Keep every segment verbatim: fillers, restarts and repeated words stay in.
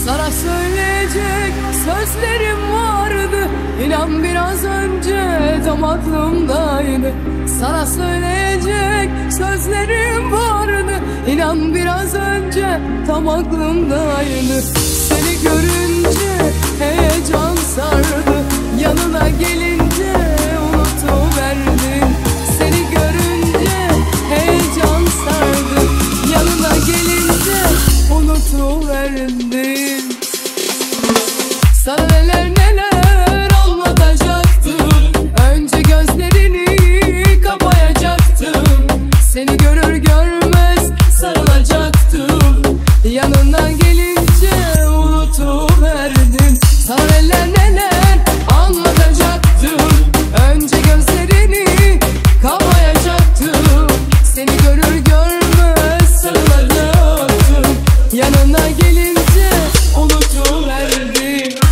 Sana söyleyecek sözlerim vardı, İnan biraz önce tam aklımdaydı. Sana söyleyecek sözlerim vardı, İnan biraz önce tam aklımdaydı. Seni görünce heyecan sardı, yanına gelince unutuverdim. Seni görünce heyecan sardı, yanına gelince unutuverdim. Sana neler neler anlatacaktım, önce gözlerini kapayacaktım. Seni görür görmez sarılacaktım, yanına gelince unutuverdim. Sana neler neler anlatacaktım, önce gözlerini kapayacaktım. Seni görür görmez sarılacaktım, yanına gelince unutuverdim.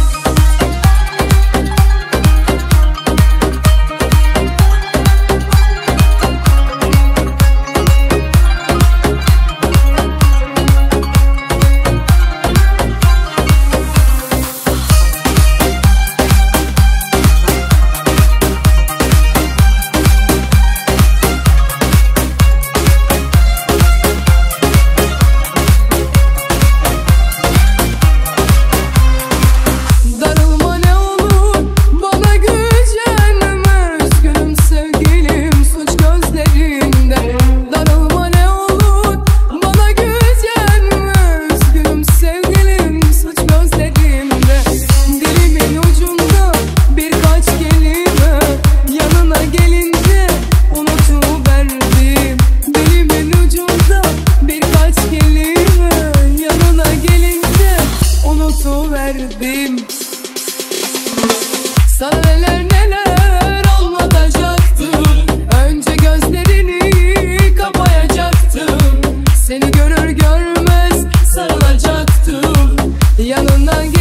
Verdim. Sana neler neler anlatacaktım, önce gözlerini kapayacaktım. Seni görür görmez sarılacaktım, yanından